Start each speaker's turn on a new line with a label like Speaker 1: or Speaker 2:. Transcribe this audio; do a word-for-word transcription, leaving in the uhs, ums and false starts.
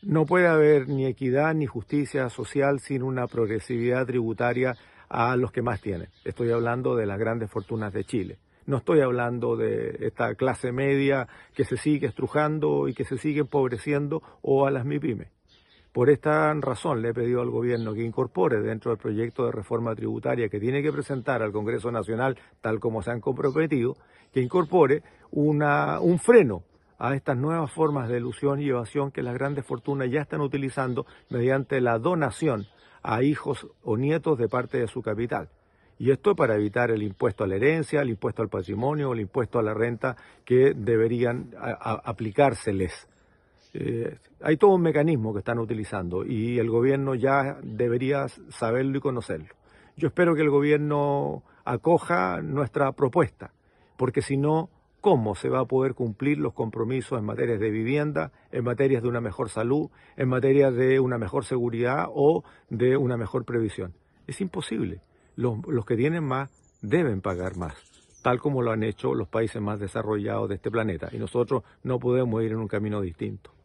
Speaker 1: No puede haber ni equidad ni justicia social sin una progresividad tributaria a los que más tienen. Estoy hablando de las grandes fortunas de Chile. No estoy hablando de esta clase media que se sigue estrujando y que se sigue empobreciendo, o a las MIPYME. Por esta razón le he pedido al gobierno que incorpore dentro del proyecto de reforma tributaria que tiene que presentar al Congreso Nacional, tal como se han comprometido, que incorpore una, un freno a estas nuevas formas de elusión y evasión que las grandes fortunas ya están utilizando mediante la donación a hijos o nietos de parte de su capital. Y esto para evitar el impuesto a la herencia, el impuesto al patrimonio, el impuesto a la renta que deberían a, a, aplicárseles. Eh, hay todo un mecanismo que están utilizando y el gobierno ya debería saberlo y conocerlo. Yo espero que el gobierno acoja nuestra propuesta, porque si no, ¿cómo se va a poder cumplir los compromisos en materia de vivienda, en materia de una mejor salud, en materia de una mejor seguridad o de una mejor previsión? Es imposible. Los, los que tienen más deben pagar más, tal como lo han hecho los países más desarrollados de este planeta, y nosotros no podemos ir en un camino distinto.